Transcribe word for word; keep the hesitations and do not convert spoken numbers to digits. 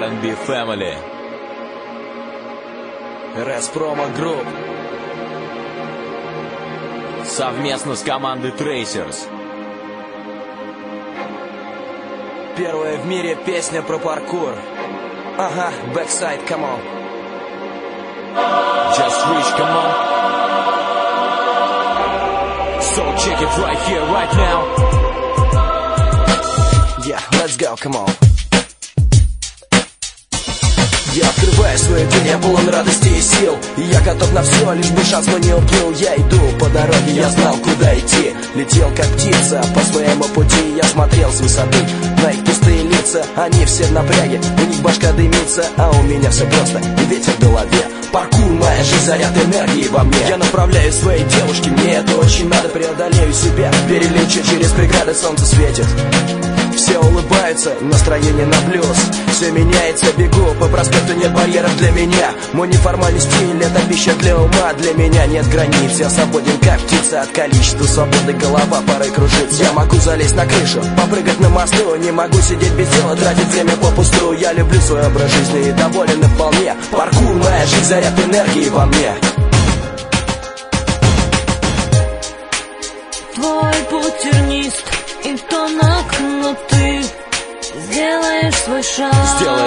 ар энд би Family. Res Promo Group. Совместно с командой Tracers. Первая в мире песня про паркур. Ага, Backside, come on. Just reach, come on. So check it right here, right now. Yeah, let's go, come on. Я открываю свой день, я полон радости и сил, и я готов на все, лишь бы шанс мой не уплыл. Я иду по дороге, я знал, куда идти. Летел как птица по своему пути. Я смотрел с высоты на их пустые лица. Они все в напряге, у них башка дымится, а у меня все просто, и ветер в голове. Паркур, моя жизнь, заряд энергии во мне. Я направляю своей девушке, мне это очень надо. Преодолею себя, перелечу через преграды, солнце светит. Все улыбаются, настроение на плюс. Все меняется, бегу по проспекту, нет барьеров для меня. Мой неформальный стиль, это пища для ума. Для меня нет границ, я свободен как птица. От количества свободы голова порой кружится. Я могу залезть на крышу, попрыгать на мосту. Не могу сидеть без дела, тратить время попусту. Я люблю свой образ жизни и доволен и вполне. Паркур, моя жизнь, заряд энергии во мне. Твой путь тернист и тонок, но ты сделаешь свой шаг. Сделай